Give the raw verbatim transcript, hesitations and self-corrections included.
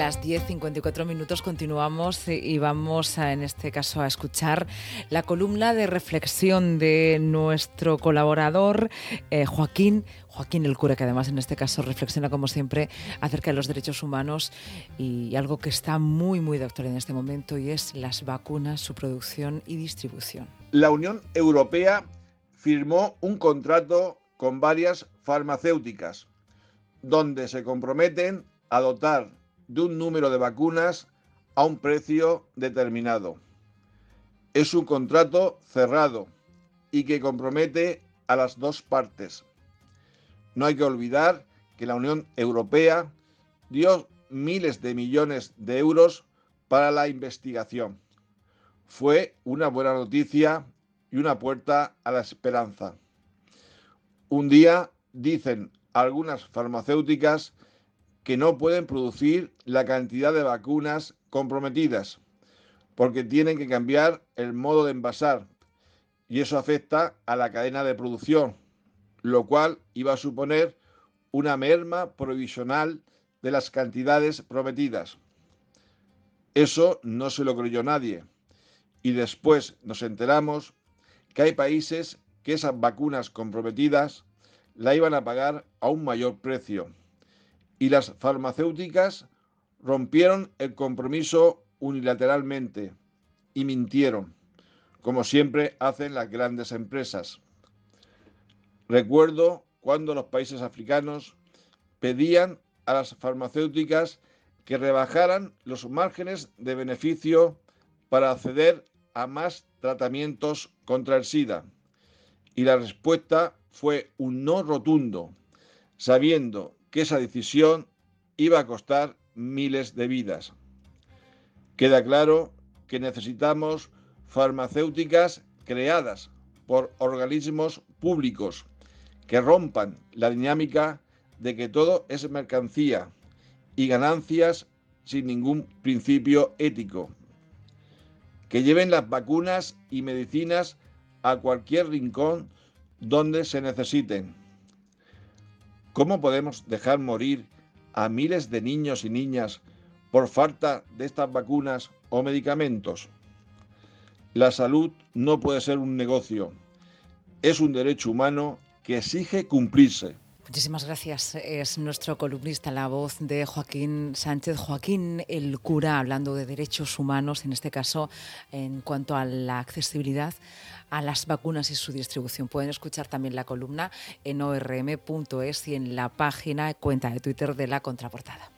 las diez cincuenta y cuatro minutos continuamos y vamos a, en este caso a escuchar la columna de reflexión de nuestro colaborador eh, Joaquín, Joaquín el cura, que además en este caso reflexiona como siempre acerca de los derechos humanos y algo que está muy muy de actualidad en este momento, y es las vacunas, su producción y distribución. La Unión Europea firmó un contrato con varias farmacéuticas donde se comprometen a dotar de un número de vacunas a un precio determinado. Es un contrato cerrado y que compromete a las dos partes. No hay que olvidar que la Unión Europea dio miles de millones de euros para la investigación. Fue una buena noticia y una puerta a la esperanza. Un día dicen algunas farmacéuticas que no pueden producir la cantidad de vacunas comprometidas porque tienen que cambiar el modo de envasar y eso afecta a la cadena de producción, lo cual iba a suponer una merma provisional de las cantidades prometidas. Eso no se lo creyó nadie y después nos enteramos que hay países que esas vacunas comprometidas la iban a pagar a un mayor precio y las farmacéuticas rompieron el compromiso unilateralmente y mintieron, como siempre hacen las grandes empresas. Recuerdo cuando los países africanos pedían a las farmacéuticas que rebajaran los márgenes de beneficio para acceder a más tratamientos contra el SIDA. Y la respuesta fue un no rotundo, sabiendo que esa decisión iba a costar miles de vidas. Queda claro que necesitamos farmacéuticas creadas por organismos públicos que rompan la dinámica de que todo es mercancía y ganancias sin ningún principio ético. Que lleven las vacunas y medicinas a cualquier rincón donde se necesiten. ¿Cómo podemos dejar morir a miles de niños y niñas por falta de estas vacunas o medicamentos? La salud no puede ser un negocio, es un derecho humano que exige cumplirse. Muchísimas gracias. Es nuestro columnista, la voz de Joaquín Sánchez, Joaquín el cura, hablando de derechos humanos, en este caso en cuanto a la accesibilidad a las vacunas y su distribución. Pueden escuchar también la columna en o r m punto es y en la página, cuenta de Twitter de La Contraportada.